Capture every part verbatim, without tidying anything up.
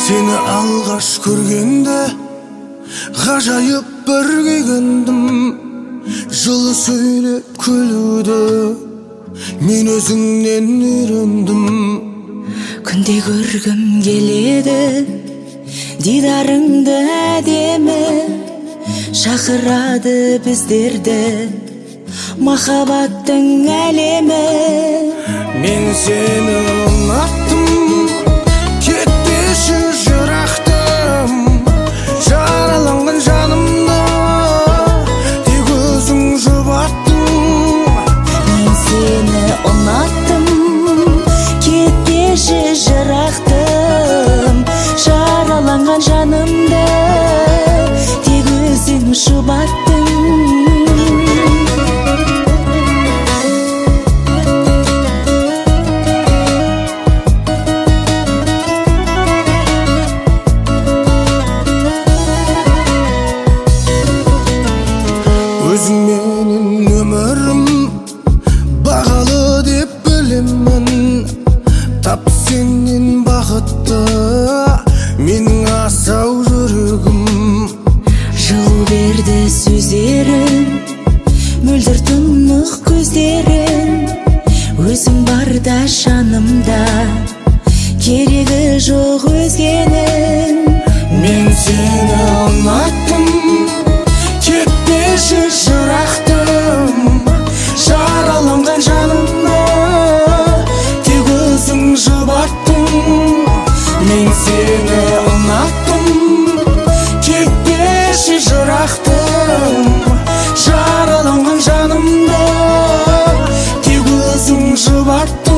Seni alғаш көргенде ғажайып бір күйгендім. Жылы сөйлеп күлуді мен өзіңнен үйрендім. Күнде көргім келеді дидарыңды әдемі, шақырады біздерді махаббаттың әлемі. Мен сені ұнаттым, кетпеші жырақтым. Жараланған жанымды тек өзің жұбаттың. Мен сені ұнаттым, кетпеші жырақтым. Жараланған жанымды тек өзің жұбаттың. Өзің менің өмірім бағалы деп білемін. Тап сенен бақытты менің асау жүрегім. Жыл берді сөздерің, мөлдір тұнық көздерің. Өзің барда жанымда, керегі жоқ өзгенің. Мен сені ұнаттым, кетпеші жырақтым. Жараланған жанымды тек өзің жұбаттың. Мен сені ұнаттым, кетпеші жырақтым. Жараланған жанымды тек өзің жұбаттың.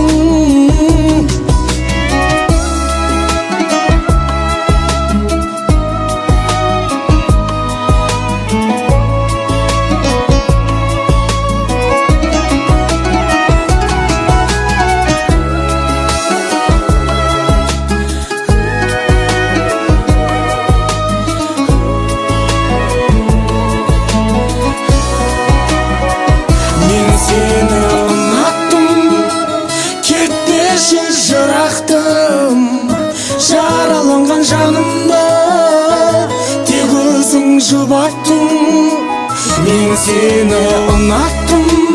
Сені ұнаттым, кетпеші жырақтым. Жараланған жанымды тек өзің жұбаттың. Мен сені ұнаттым,